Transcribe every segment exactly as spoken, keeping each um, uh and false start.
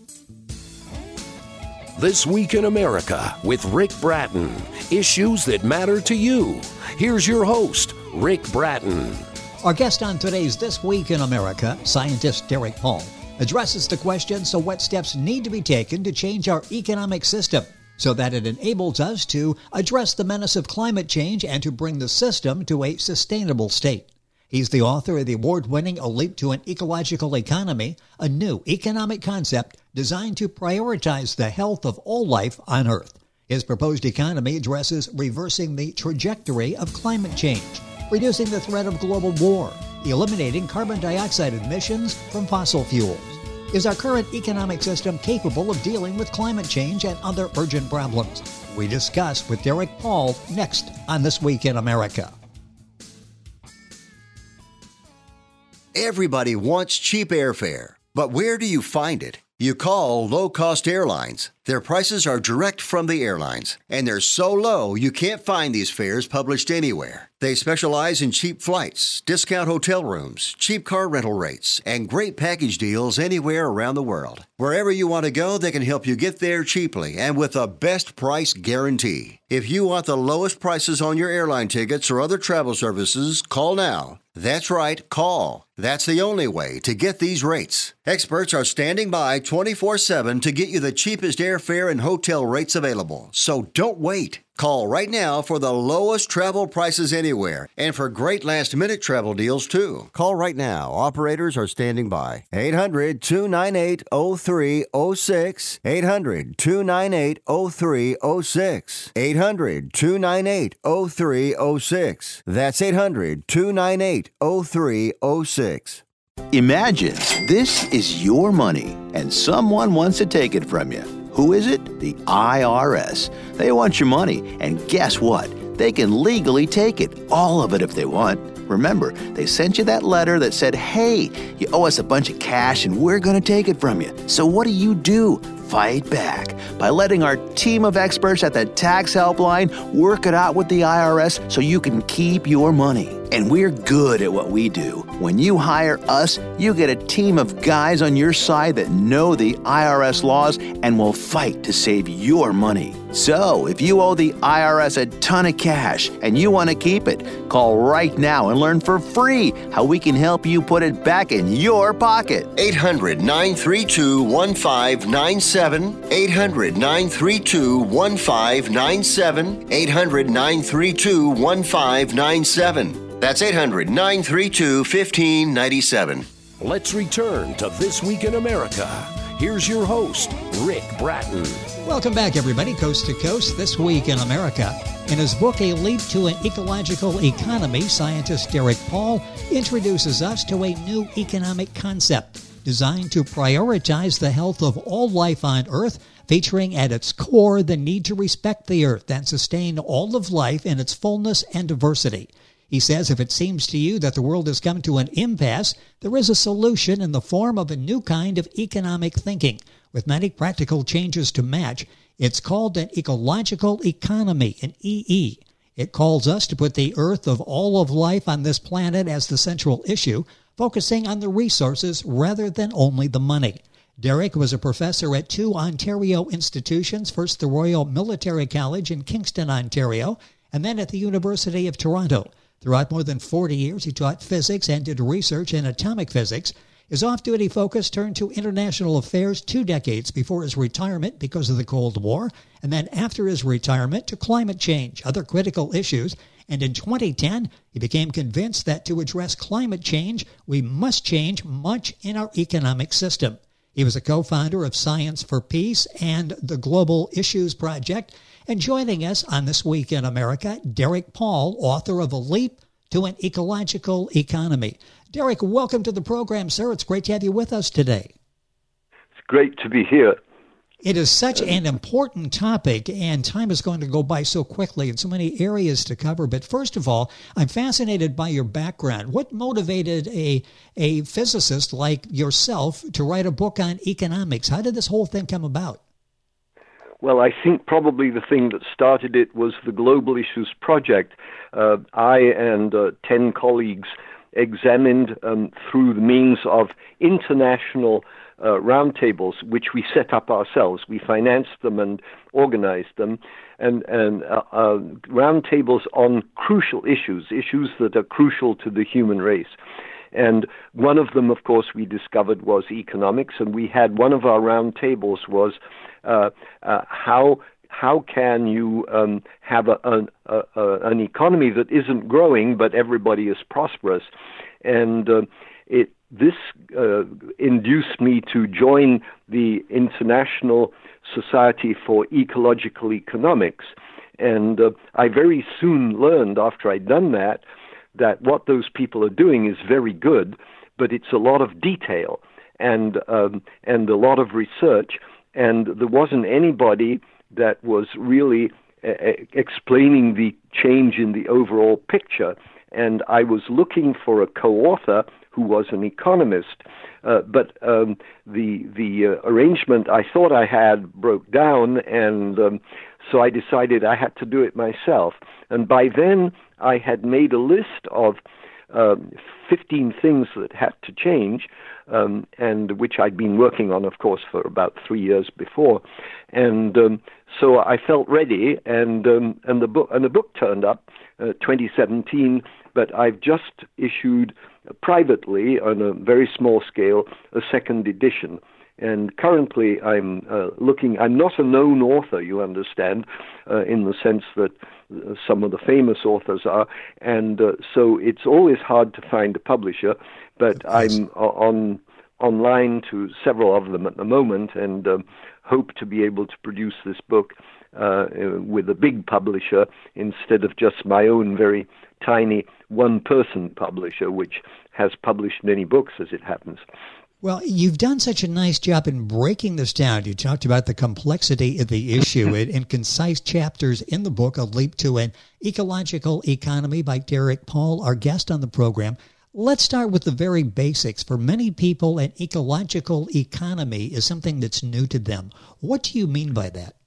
This Week in America with Rick Bratton. Issues that matter to you. Here's your host, Rick Bratton. Our guest on today's This Week in America, scientist Derek Paul, addresses the question, so what steps need to be taken to change our economic system so that it enables us to address the menace of climate change and to bring the system to a sustainable state. He's the author of the award-winning A Leap to an Ecological Economy, a new economic concept designed to prioritize the health of all life on Earth. His proposed economy addresses reversing the trajectory of climate change, reducing the threat of global war, eliminating carbon dioxide emissions from fossil fuels. Is our current economic system capable of dealing with climate change and other urgent problems? We discuss with Derek Paul next on This Week in America. Everybody wants cheap airfare, but where do you find it? You call low-cost airlines. Their prices are direct from the airlines, and they're so low you can't find these fares published anywhere. They specialize in cheap flights, discount hotel rooms, cheap car rental rates, and great package deals anywhere around the world. Wherever you want to go, they can help you get there cheaply and with a best price guarantee. If you want the lowest prices on your airline tickets or other travel services, call now. That's right, call. That's the only way to get these rates. Experts are standing by twenty-four seven to get you the cheapest airfare and hotel rates available. So don't wait. Call right now for the lowest travel prices anywhere and for great last-minute travel deals, too. Call right now. Operators are standing by. eight hundred, two nine eight, oh three oh six. eight hundred, two nine eight, oh three oh six. eight hundred, two nine eight, oh three oh six. That's eight hundred, two nine eight, oh three oh six. Imagine this is your money and someone wants to take it from you. Who is it? The I R S. They want your money, and guess what? They can legally take it, all of it if they want. Remember, they sent you that letter that said, hey, you owe us a bunch of cash and we're going to take it from you. So what do you do? Fight back by letting our team of experts at the Tax Helpline work it out with the I R S so you can keep your money. And we're good at what we do. When you hire us, you get a team of guys on your side that know the I R S laws and will fight to save your money. So, if you owe the I R S a ton of cash and you want to keep it, call right now and learn for free how we can help you put it back in your pocket. eight hundred, nine three two, one five nine seven. eight hundred, nine three two, one five nine seven. eight hundred, nine three two, one five nine seven. That's eight hundred, nine three two, one five nine seven. Let's return to This Week in America. Here's your host, Rick Bratton. Welcome back, everybody, coast to coast, This Week in America. In his book, A Leap to an Ecological Economy, scientist Derek Paul introduces us to a new economic concept designed to prioritize the health of all life on Earth, featuring at its core the need to respect the Earth and sustain all of life in its fullness and diversity. He says if it seems to you that the world has come to an impasse, there is a solution in the form of a new kind of economic thinking, with many practical changes to match. It's called an ecological economy, an E E. It calls us to put the Earth of all of life on this planet as the central issue, focusing on the resources rather than only the money. Derek was a professor at two Ontario institutions, first the Royal Military College in Kingston, Ontario, and then at the University of Toronto. Throughout more than forty years, he taught physics and did research in atomic physics. His off-duty focus turned to international affairs two decades before his retirement because of the Cold War, and then after his retirement to climate change, other critical issues. And in twenty ten, he became convinced that to address climate change, we must change much in our economic system. He was a co-founder of Science for Peace and the Global Issues Project. And joining us on This Week in America, Derek Paul, author of A Leap to an Ecological Economy. Derek, welcome to the program, sir. It's great to have you with us today. It's great to be here. It is such an important topic, and time is going to go by so quickly and so many areas to cover. But first of all, I'm fascinated by your background. What motivated a, a physicist like yourself to write a book on economics? How did this whole thing come about? Well, I think probably the thing that started it was the Global Issues Project. Uh, I and uh, ten colleagues examined um, through the means of international uh, roundtables, which we set up ourselves. We financed them and organized them, and, and uh, uh, roundtables on crucial issues, issues that are crucial to the human race. And one of them, of course, we discovered was economics, and we had one of our roundtables was uh, uh, how how can you um, have a, a, a, an economy that isn't growing but everybody is prosperous? And uh, it this uh, induced me to join the International Society for Ecological Economics, and uh, I very soon learned after I'd done that that what those people are doing is very good, but it's a lot of detail and um, and a lot of research, and there wasn't anybody that was really uh, explaining the change in the overall picture. And I was looking for a co-author who was an economist, uh, but um, the the uh, arrangement I thought I had broke down, and um, so I decided I had to do it myself. And by then, I had made a list of um, fifteen things that had to change, um, and which I'd been working on, of course, for about three years before. And um, so I felt ready, and um, and the book and the book turned up, uh, twenty seventeen. But I've just issued uh, privately, on a very small scale, a second edition. And currently, I'm uh, looking. I'm not a known author, you understand, uh, in the sense that uh, some of the famous authors are, and uh, so it's always hard to find a publisher. But I'm uh, on online to several of them at the moment, and um, hope to be able to produce this book uh, with a big publisher instead of just my own very tiny one-person publisher, which has published many books, as it happens. Well, you've done such a nice job in breaking this down. You talked about the complexity of the issue in, in concise chapters in the book, A Leap to an Ecological Economy by Derek Paul, our guest on the program. Let's start with the very basics. For many people, an ecological economy is something that's new to them. What do you mean by that?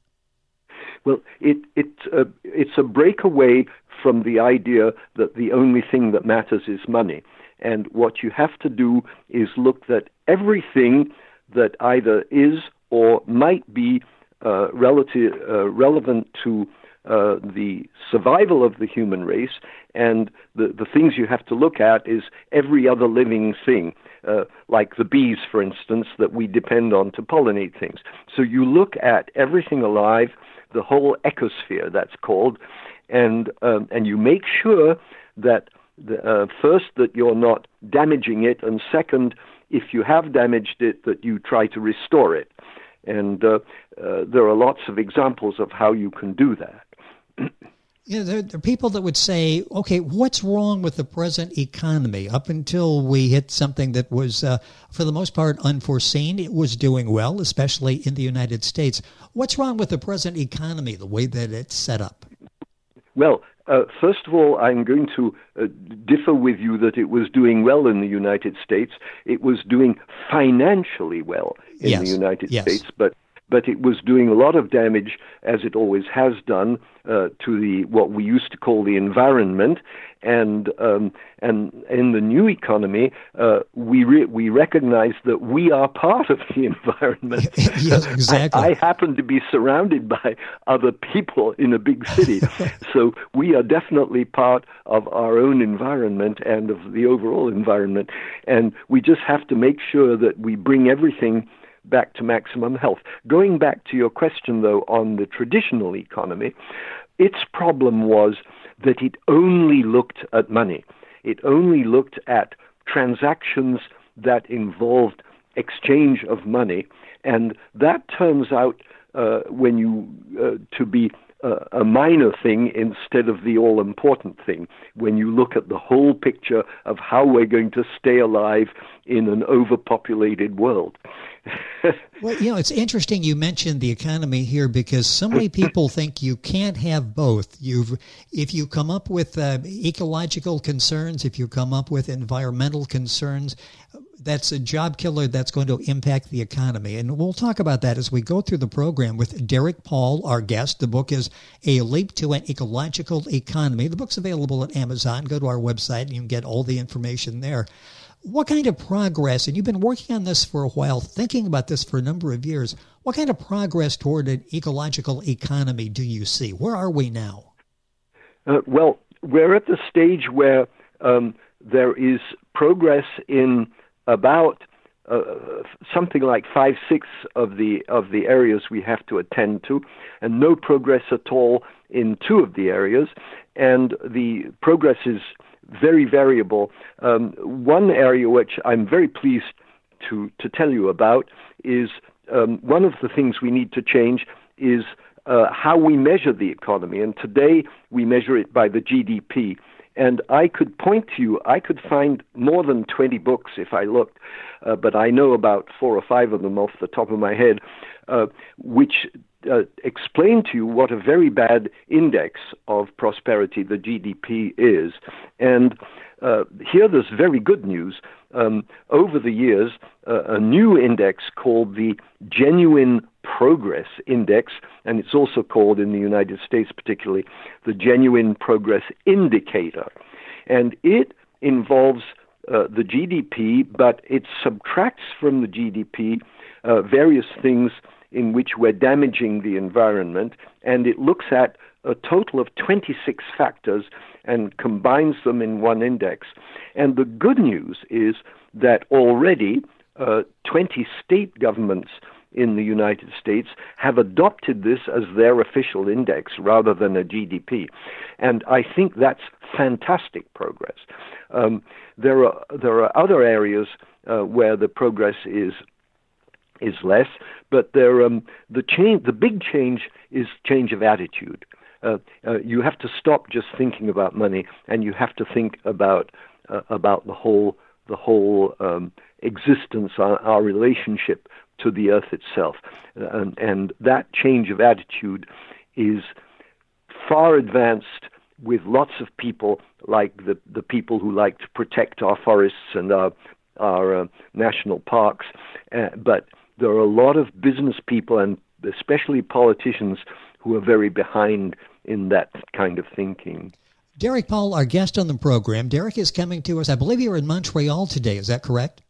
Well, it, it, uh, it's a breakaway from the idea that the only thing that matters is money. And what you have to do is look at everything that either is or might be uh, relative, uh, relevant to uh, the survival of the human race. And the, the things you have to look at is every other living thing, uh, like the bees, for instance, that we depend on to pollinate things. So you look at everything alive, the whole ecosphere, that's called, and um, and you make sure that The, uh, first, that you're not damaging it, and second, if you have damaged it, that you try to restore it. And uh, uh, there are lots of examples of how you can do that. You know, there, there are people that would say, okay, what's wrong with the present economy? Up until we hit something that was, uh, for the most part, unforeseen, it was doing well, especially in the United States. What's wrong with the present economy, the way that it's set up? Well, Uh, first of all, I'm going to uh, differ with you that it was doing well in the United States. It was doing financially well in yes. the United yes. States, but but it was doing a lot of damage, as it always has done, uh, to the what we used to call the environment. And um, and in the new economy, uh, we re- we recognize that we are part of the environment. Yes, exactly. I, I happen to be surrounded by other people in a big city, so we are definitely part of our own environment and of the overall environment. And we just have to make sure that we bring everything back to maximum health. Going back to your question, though, on the traditional economy, its problem was that it only looked at money. It only looked at transactions that involved exchange of money. And that turns out, uh, when you, uh, to be uh, a minor thing instead of the all-important thing, when you look at the whole picture of how we're going to stay alive in an overpopulated world. Well, you know, it's interesting you mentioned the economy here, because so many people think you can't have both. You've, if you come up with uh, ecological concerns, if you come up with environmental concerns, that's a job killer that's going to impact the economy. And we'll talk about that as we go through the program with Derek Paul, our guest. The book is A Leap to an Ecological Economy. The book's available at Amazon. Go to our website and you can get all the information there. What kind of progress, and you've been working on this for a while, thinking about this for a number of years, what kind of progress toward an ecological economy do you see? Where are we now? Uh, well, we're at the stage where um, there is progress in about uh, something like five, six of the of the areas we have to attend to, and no progress at all in two of the areas, and the progress is very variable. Um, one area which I'm very pleased to, to tell you about is um, one of the things we need to change is uh, how we measure the economy. And today we measure it by the G D P. And I could point to you, I could find more than twenty books if I looked, uh, but I know about four or five of them off the top of my head, uh, which Uh, explain to you what a very bad index of prosperity the G D P is. And uh, here there's very good news. Um, over the years, uh, a new index called the Genuine Progress Index, and it's also called in the United States particularly the Genuine Progress Indicator. And it involves uh, the G D P, but it subtracts from the G D P uh, various things in which we're damaging the environment, and it looks at a total of twenty-six factors and combines them in one index. And the good news is that already uh, twenty state governments in the United States have adopted this as their official index rather than a G D P. And I think that's fantastic progress. Um, there are there are other areas uh, where the progress is is less, but there, um, the change, the big change is change of attitude. Uh, uh, you have to stop just thinking about money, and you have to think about uh, about the whole the whole um, existence, our, our relationship to the earth itself, uh, and, and that change of attitude is far advanced with lots of people, like the the people who like to protect our forests and our our uh, national parks, uh, but there are a lot of business people and especially politicians who are very behind in that kind of thinking. Derek Paul, our guest on the program. Derek is coming to us. I believe you're in Montreal today. Is that correct?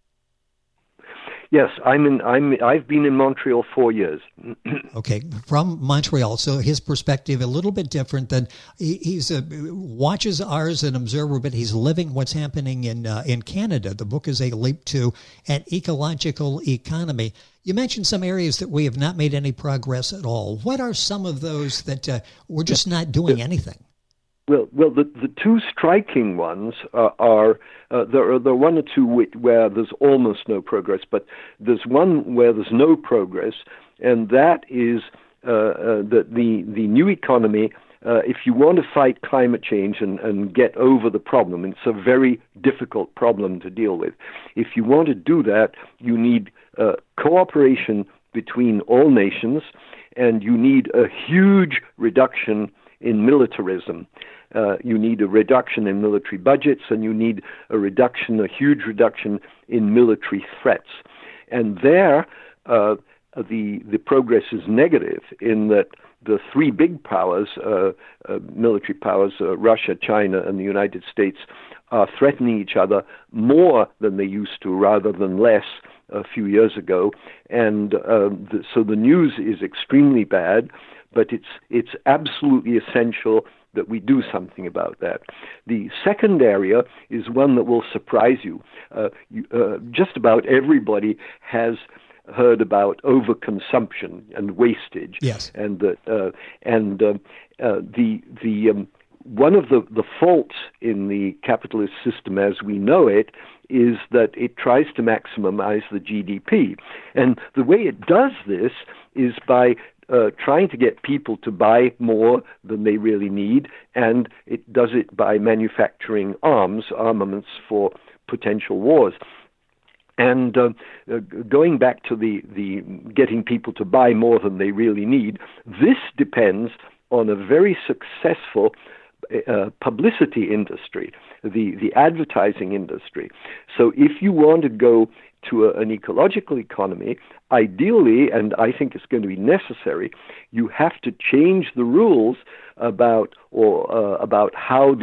Yes, I'm in. I'm. I've been in Montreal four years. Okay, from Montreal. So his perspective a little bit different than he, he's a, watches ours, an observer, but he's living what's happening in uh, in Canada. The book is A Leap to an Ecological Economy. You mentioned some areas that we have not made any progress at all. What are some of those that uh, we're just not doing anything? Well, well, the, the two striking ones uh, are uh, there are there are one or two where there's almost no progress, but there's one where there's no progress, and that is uh, uh, the the the new economy. Uh, if you want to fight climate change and, and get over the problem, it's a very difficult problem to deal with. If you want to do that, you need uh, cooperation between all nations, and you need a huge reduction in militarism. Uh, you need a reduction in military budgets, and you need a reduction, a huge reduction in military threats. And there, uh, the the progress is negative in that the three big powers, uh, uh, military powers, uh, Russia, China, and the United States, are threatening each other more than they used to, rather than less a few years ago. And uh, the, so the news is extremely bad, but it's it's absolutely essential that we do something about that. The second area is one that will surprise you. Uh, you uh, just about everybody has heard about overconsumption and wastage. Yes. And that uh, and uh, uh, the the um, one of the, the faults in the capitalist system as we know it is that it tries to maximize the G D P. And the way it does this is by Uh, trying to get people to buy more than they really need, and it does it by manufacturing arms, armaments for potential wars. And uh, uh, going back to the, the getting people to buy more than they really need, this depends on a very successful uh, publicity industry, the, the advertising industry. So if you want to go to a, an ecological economy, ideally, and I think it's going to be necessary, you have to change the rules about or uh, about how the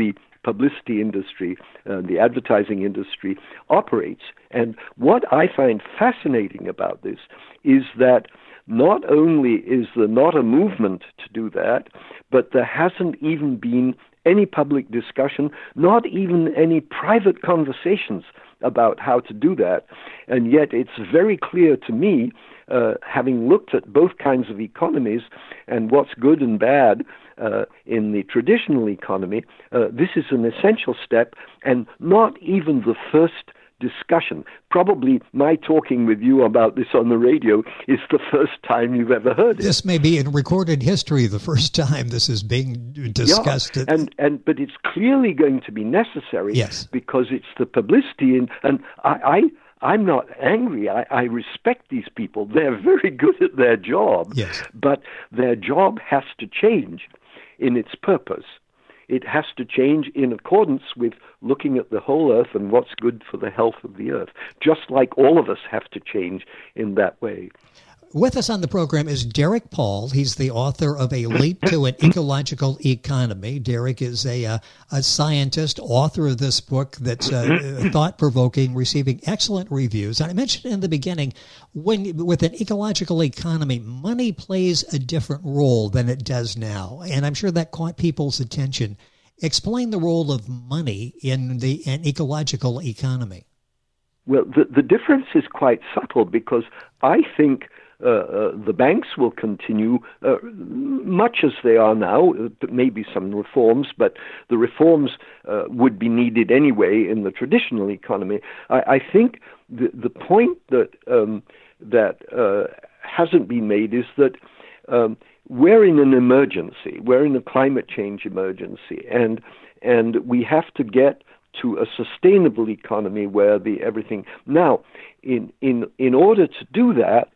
publicity industry, uh, the advertising industry operates. And what I find fascinating about this is that not only is there not a movement to do that, but there hasn't even been any public discussion, not even any private conversations about how to do that. And yet it's very clear to me, uh, having looked at both kinds of economies and what's good and bad uh, in the traditional economy, uh, this is an essential step and not even the first discussion. Probably my talking with you about this on the radio is the first time you've ever heard it. This may be in recorded history the first time this is being discussed. Yeah, and, and but it's clearly going to be necessary, yes, because it's the publicity, and, and I, I I'm not angry. I, I respect these people. They're very good at their job, yes, but their job has to change in its purpose. It has to change in accordance with looking at the whole earth and what's good for the health of the earth, just like all of us have to change in that way. With us on the program is Derek Paul. He's the author of A Leap to an Ecological Economy. Derek is a, a, a scientist, author of this book that's uh, thought-provoking, receiving excellent reviews. And I mentioned in the beginning, when with an ecological economy, money plays a different role than it does now. And I'm sure that caught people's attention. Explain the role of money in the an ecological economy. Well, the, the difference is quite subtle, because I think Uh, uh, the banks will continue uh, much as they are now, uh, maybe some reforms, but the reforms uh, would be needed anyway in the traditional economy. I, I think the, the point that, um, that uh, hasn't been made is that um, we're in an emergency. We're in a climate change emergency, and and we have to get to a sustainable economy where the everything... Now, in, in, in order to do that,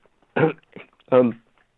um,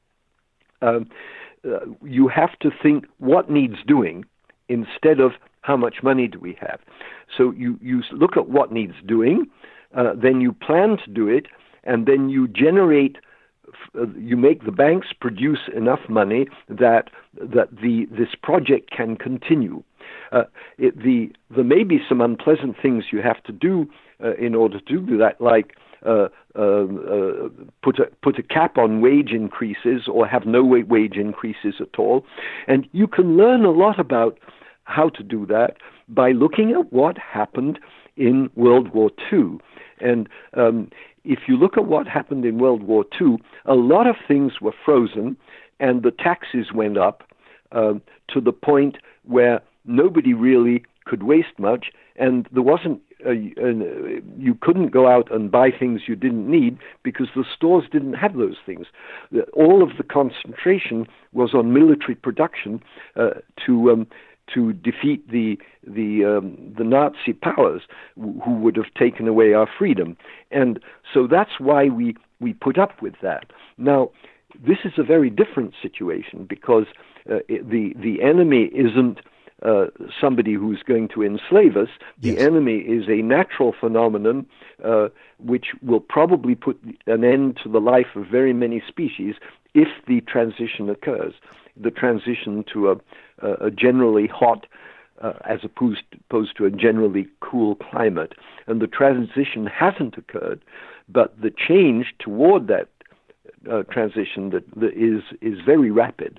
um, uh, you have to think what needs doing instead of how much money do we have. So you, you look at what needs doing, uh, then you plan to do it, and then you generate, uh, you make the banks produce enough money that that the this project can continue. Uh, it, the there may be some unpleasant things you have to do uh, in order to do that, like Uh, uh, uh, put a put a cap on wage increases or have no wage increases at all. And you can learn a lot about how to do that by looking at what happened in World War Two. And um, if you look at what happened in World War Two, a lot of things were frozen and the taxes went up uh, to the point where nobody really could waste much, and there wasn't Uh, uh, you couldn't go out and buy things you didn't need because the stores didn't have those things. All of the concentration was on military production uh, to um, to defeat the the um, the Nazi powers who would have taken away our freedom, and so that's why we we put up with that. Now, this is a very different situation because uh, it, the the enemy isn't Uh, somebody who's going to enslave us. The yes. enemy is a natural phenomenon uh, which will probably put an end to the life of very many species if the transition occurs, the transition to a, a generally hot uh, as opposed, opposed to a generally cool climate. And the transition hasn't occurred, but the change toward that uh, transition that, that is is very rapid.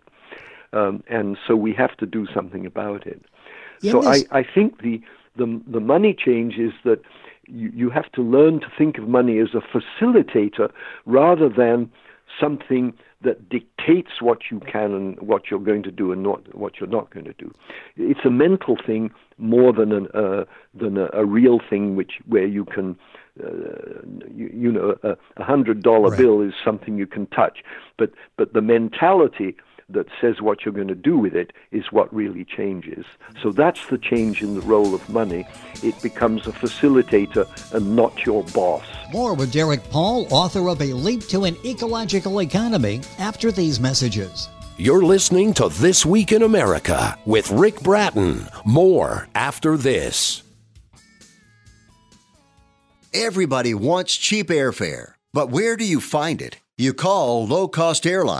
Um, and so we have to do something about it. In so this... I, I think the, the the money change is that you, you have to learn to think of money as a facilitator rather than something that dictates what you can and what you're going to do and not what you're not going to do. It's a mental thing more than an uh, than a, a real thing which where you can. Uh, you, you know, a, a hundred dollar right. bill is something you can touch, but but the mentality that says what you're going to do with it is what really changes. So that's the change in the role of money. It becomes a facilitator and not your boss. More with Derek Paul, author of A Leap to an Ecological Economy, after these messages. You're listening to This Week in America with Rick Bratton. More after this. Everybody wants cheap airfare, but where do you find it? You call Low Cost Airlines.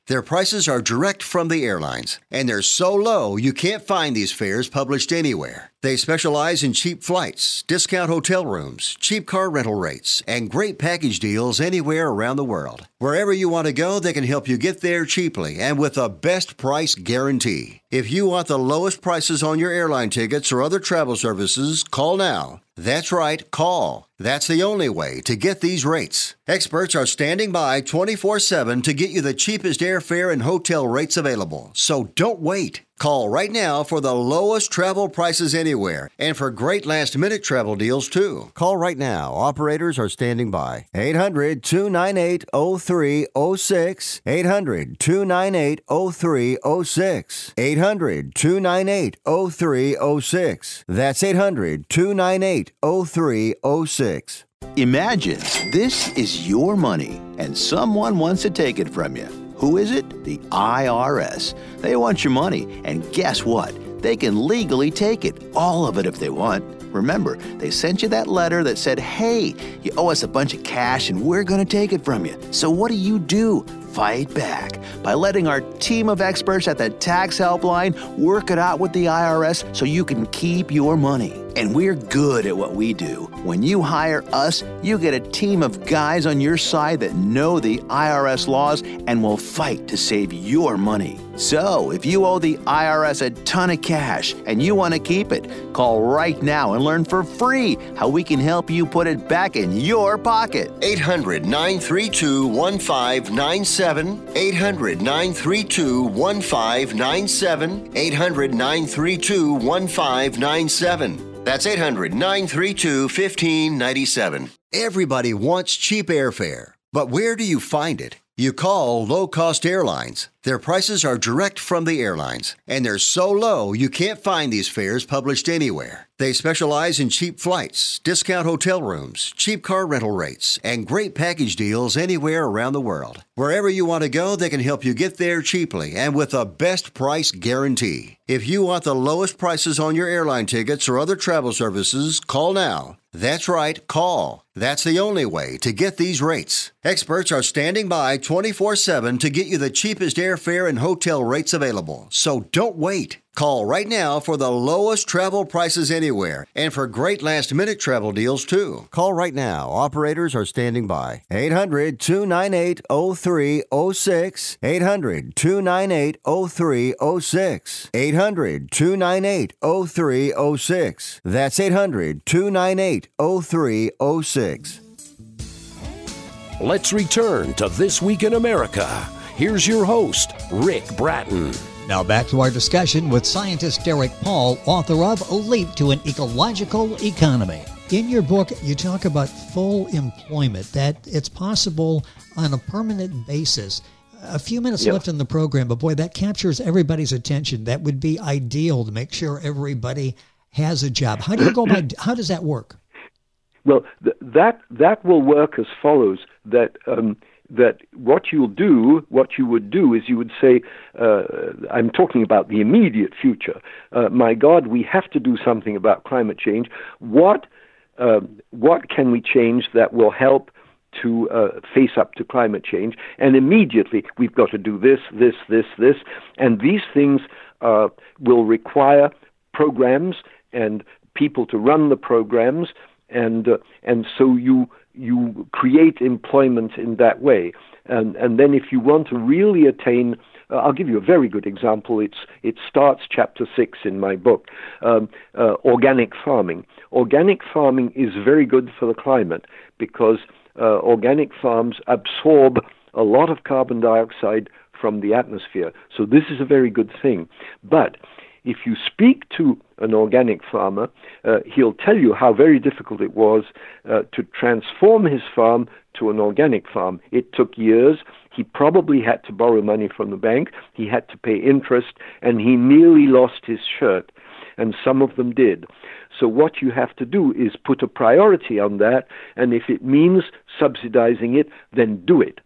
Their prices are direct from the airlines, and they're so low you can't find these fares published anywhere. They specialize in cheap flights, discount hotel rooms, cheap car rental rates, and great package deals anywhere around the world. Wherever you want to go, they can help you get there cheaply and with a best price guarantee. If you want the lowest prices on your airline tickets or other travel services, call now. That's right, call. That's the only way to get these rates. Experts are standing by twenty-four seven to get you the cheapest airfare and hotel rates available. So don't wait. Call right now for the lowest travel prices anywhere and for great last-minute travel deals, too. Call right now. Operators are standing by. eight hundred, two nine eight, oh three oh six. eight hundred, two nine eight, oh three oh six. eight hundred, two nine eight, oh three oh six. That's eight hundred, two nine eight, oh three oh six. Imagine this is your money and someone wants to take it from you. Who is it? The I R S. They want your money, and guess what? They can legally take it, all of it if they want. Remember, they sent you that letter that said, hey, you owe us a bunch of cash and we're going to take it from you. So what do you do? Fight back by letting our team of experts at the Tax Helpline work it out with the I R S so you can keep your money. And we're good at what we do. When you hire us, you get a team of guys on your side that know the I R S laws and will fight to save your money. So, if you owe the I R S a ton of cash and you want to keep it, call right now and learn for free how we can help you put it back in your pocket. eight hundred, nine three two, one five nine seven. eight hundred, nine three two, one five nine seven. eight hundred, nine three two, one five nine seven. That's eight hundred, nine three two, one five nine seven. Everybody wants cheap airfare, but where do you find it? You call Low Cost Airlines. Their prices are direct from the airlines, and they're so low you can't find these fares published anywhere. They specialize in cheap flights, discount hotel rooms, cheap car rental rates, and great package deals anywhere around the world. Wherever you want to go, they can help you get there cheaply and with a best price guarantee. If you want the lowest prices on your airline tickets or other travel services, call now. That's right, call. That's the only way to get these rates. Experts are standing by twenty-four seven to get you the cheapest airfare and hotel rates available. So don't wait. Call right now for the lowest travel prices anywhere and for great last-minute travel deals, too. Call right now. Operators are standing by. eight hundred, two nine eight, oh three oh six. eight hundred, two nine eight, oh three oh six. eight hundred, two nine eight, oh three oh six. That's eight hundred, two nine eight, oh three oh six. Let's return to This Week in America. Here's your host, Rick Bratton. Now back to our discussion with scientist Derek Paul, author of A Leap to an Ecological Economy. In your book, you talk about full employment, that it's possible on a permanent basis. A few minutes Yep. left in the program, but boy, that captures everybody's attention. That would be ideal to make sure everybody has a job. How do you go about, how does that work? Well, th- that that will work as follows. That um, that what you'll do, what you would do, is you would say, uh, I'm talking about the immediate future. Uh, my God, we have to do something about climate change. What uh, what can we change that will help to uh, face up to climate change? And immediately, we've got to do this, this, this, this, and these things uh, will require programs and people to run the programs. And uh, and so you you create employment in that way, and and then if you want to really attain, uh, I'll give you a very good example. It's it starts chapter six in my book, um, uh, organic farming. Organic farming is very good for the climate because uh, organic farms absorb a lot of carbon dioxide from the atmosphere. So this is a very good thing, but if you speak to an organic farmer, uh, he'll tell you how very difficult it was uh, to transform his farm to an organic farm. It took years. He probably had to borrow money from the bank. He had to pay interest, and he nearly lost his shirt, and some of them did. So what you have to do is put a priority on that, and if it means subsidizing it, then do it.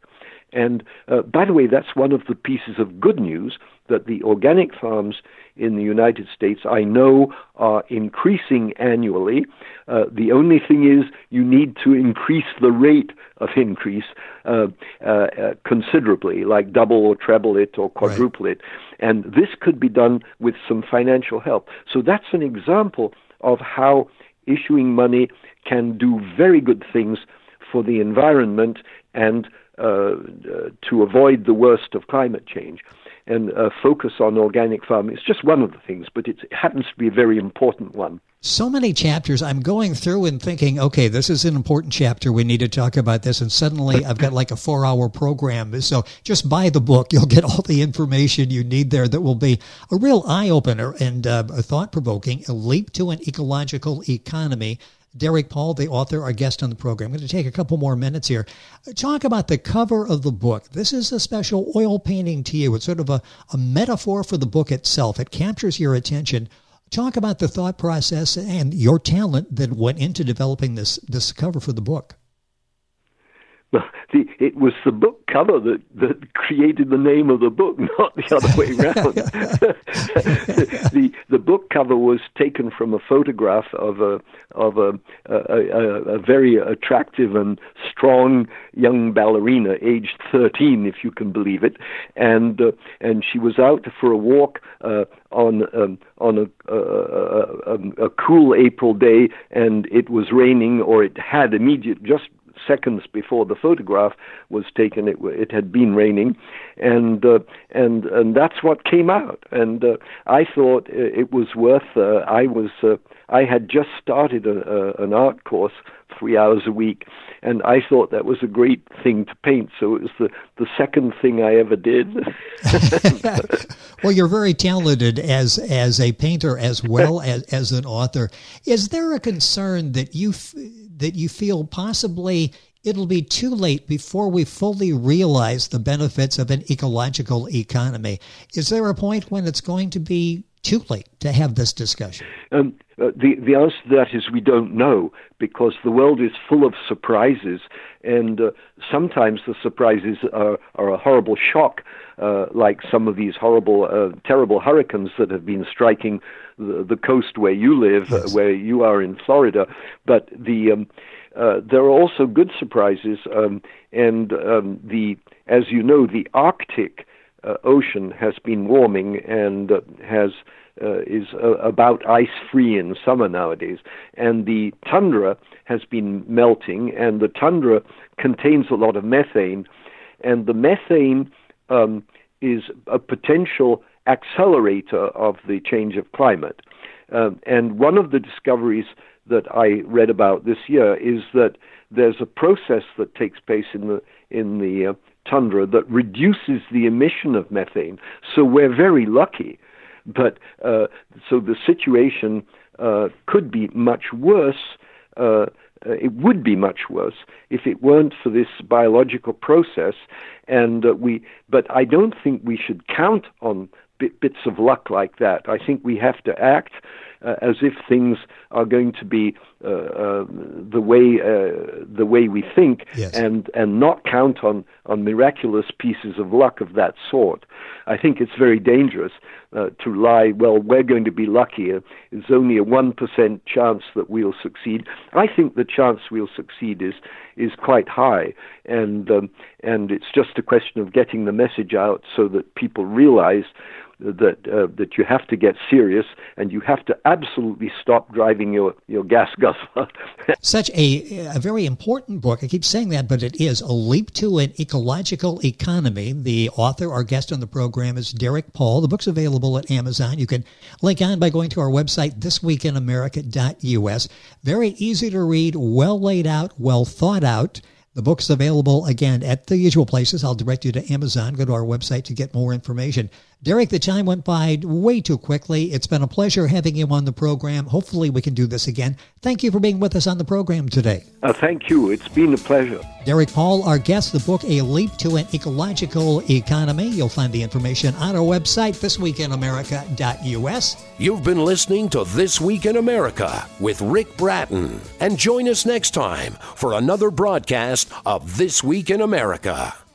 And uh, by the way, that's one of the pieces of good news, that the organic farms in the United States, I know, are increasing annually. Uh, the only thing is you need to increase the rate of increase uh, uh, uh, considerably, like double or treble it or quadruple right. it. And this could be done with some financial help. So that's an example of how issuing money can do very good things for the environment and uh, uh, to avoid the worst of climate change. And uh, focus on organic farming. It's just one of the things, but it's, it happens to be a very important one. So many chapters. I'm going through and thinking, okay, this is an important chapter. We need to talk about this. And suddenly I've got like a four-hour program. So just buy the book. You'll get all the information you need there that will be a real eye-opener and uh, a thought-provoking, A Leap to an Ecological Economy. Derek Paul, the author, our guest on the program. I'm going to take a couple more minutes here. Talk about the cover of the book. This is a special oil painting to you. It's sort of a, a metaphor for the book itself. It captures your attention. Talk about the thought process and your talent that went into developing this, this cover for the book. Well, the, it was the book cover that, that created the name of the book, not the other way around. the the book cover was taken from a photograph of a of a a, a, a very attractive and strong young ballerina, aged thirteen, if you can believe it, and uh, and she was out for a walk uh, on um, on a, a, a, a cool April day, and it was raining, or it had immediate just. Seconds before the photograph was taken, it, it had been raining, and uh, and and that's what came out. And uh, I thought it was worth. Uh, I was. Uh, I had just started a, a, an art course, three hours a week, and I thought that was a great thing to paint. So it was the, the second thing I ever did. Well, you're very talented as as a painter as well as as an author. Is there a concern that you f- that you feel possibly it'll be too late before we fully realize the benefits of an ecological economy? Is there a point when it's going to be too late to have this discussion? Um, uh, the, the answer to that is we don't know, because the world is full of surprises, and uh, sometimes the surprises are, are a horrible shock, uh, like some of these horrible, uh, terrible hurricanes that have been striking the, the coast where you live, yes. uh, where you are in Florida. But the um, uh, there are also good surprises, um, and um, the as you know, the Arctic Uh, ocean has been warming and uh, has uh, is uh, about ice-free in summer nowadays, and the tundra has been melting, and the tundra contains a lot of methane, and the methane um, is a potential accelerator of the change of climate. Uh, and one of the discoveries that I read about this year is that there's a process that takes place in the in the uh, tundra that reduces the emission of methane. So we're very lucky. But uh, so the situation uh, could be much worse. Uh, it would be much worse if it weren't for this biological process. And uh, we, but I don't think we should count on bit, bits of luck like that. I think we have to act uh, as if things are going to be uh, uh, the way uh, the way we think, yes. and and not count on on miraculous pieces of luck of that sort. I think it's very dangerous uh, to lie. Well, we're going to be lucky. It's only a one percent chance that we'll succeed. I think the chance we'll succeed is is quite high, and um, and it's just a question of getting the message out so that people realize that uh, that you have to get serious, and you have to absolutely stop driving your, your gas guzzler. Such a, a very important book. I keep saying that, but it is A Leap to an Ecological Economy. The author, our guest on the program, is Derek Paul. The book's available at Amazon. You can link on by going to our website, this week in america dot u s. Very easy to read, well laid out, well thought out. The book's available, again, at the usual places. I'll direct you to Amazon. Go to our website to get more information. Derek, the time went by way too quickly. It's been a pleasure having you on the program. Hopefully we can do this again. Thank you for being with us on the program today. Uh, thank you. It's been a pleasure. Derek Paul, our guest, the book, A Leap to an Ecological Economy. You'll find the information on our website, this week in america dot u s. You've been listening to This Week in America with Rick Bratton. And join us next time for another broadcast of This Week in America.